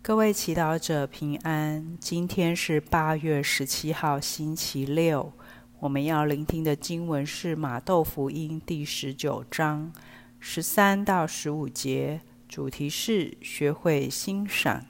各位祈祷者平安，今天是8月17号星期六，我们要聆听的经文是马窦福音第19章13到15节，主题是学会欣赏。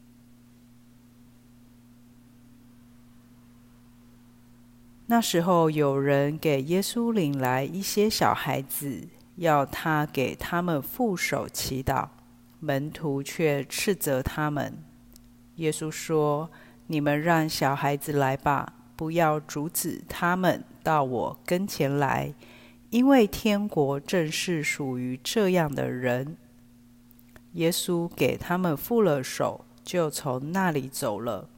那时候有人给耶稣领来一些小孩子，要他给他们覆手祈祷，门徒却斥责他们。耶稣说：你们让小孩子来吧，不要阻止他们到我跟前来，因为天国正是属于这样的人。耶稣给他们覆了手，就从那里走了。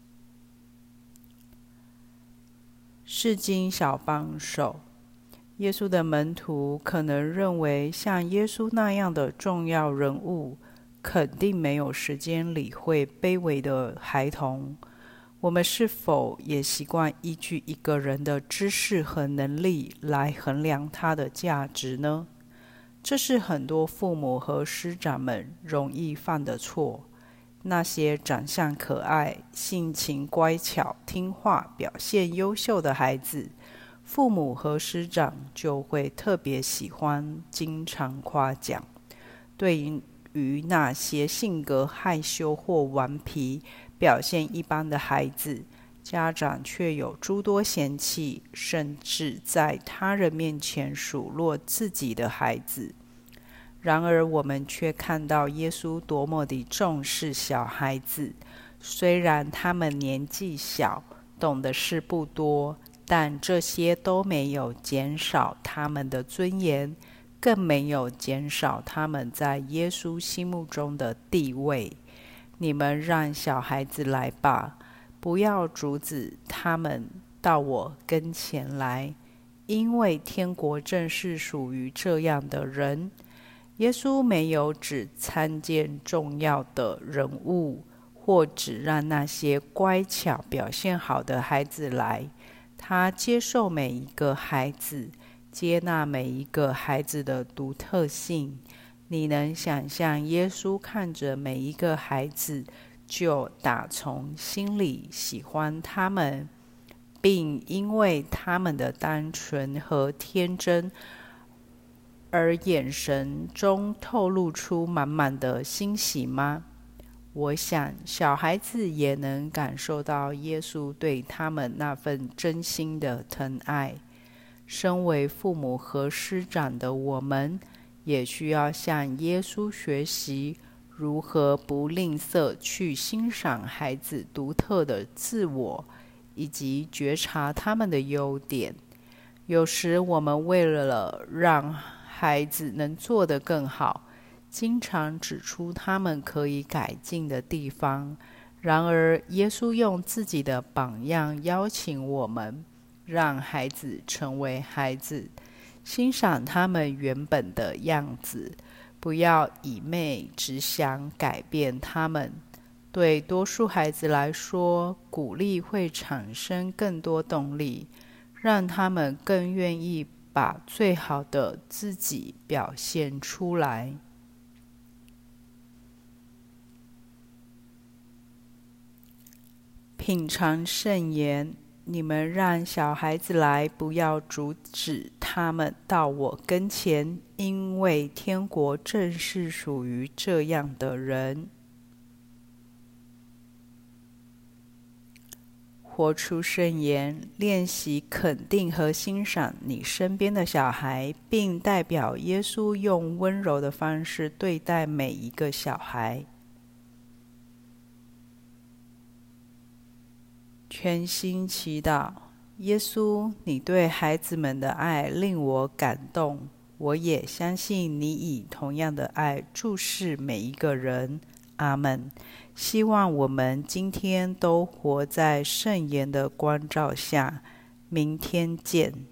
释经小帮手。耶稣的门徒可能认为像耶稣那样的重要人物肯定没有时间理会卑微的孩童。我们是否也习惯依据一个人的知识和能力来衡量他的价值呢？这是很多父母和师长们容易犯的错。那些长相可爱、性情乖巧、听话、表现优秀的孩子，父母和师长就会特别喜欢经常夸奖。对于那些性格害羞或顽皮、表现一般的孩子，家长却有诸多嫌弃，甚至在他人面前数落自己的孩子。然而我们却看到耶稣多么地重视小孩子，虽然他们年纪小，懂的事不多，但这些都没有减少他们的尊严，更没有减少他们在耶稣心目中的地位。你们让小孩子来吧，不要阻止他们到我跟前来，因为天国正是属于这样的人。耶稣没有只参见重要的人物，或只让那些乖巧表现好的孩子来。他接受每一个孩子，接纳每一个孩子的独特性。你能想象耶稣看着每一个孩子，就打从心里喜欢他们，并因为他们的单纯和天真而眼神中透露出满满的欣喜吗？我想小孩子也能感受到耶稣对他们那份真心的疼爱。身为父母和师长的我们，也需要向耶稣学习，如何不吝啬去欣赏孩子独特的自我，以及觉察他们的优点。有时我们为了让孩子能做得更好，经常指出他们可以改进的地方。然而耶稣用自己的榜样邀请我们，让孩子成为孩子，欣赏他们原本的样子，不要一昧只想改变他们。对多数孩子来说，鼓励会产生更多动力，让他们更愿意把最好的自己表现出来。品尝圣言。你们让小孩子来，不要阻止他们到我跟前，因为天国正是属于这样的人。活出圣言，练习肯定和欣赏你身边的小孩，并代表耶稣用温柔的方式对待每一个小孩。全心祈祷。耶稣，你对孩子们的爱令我感动，我也相信你以同样的爱注视每一个人。阿们。希望我们今天都活在圣言的光照下。明天见。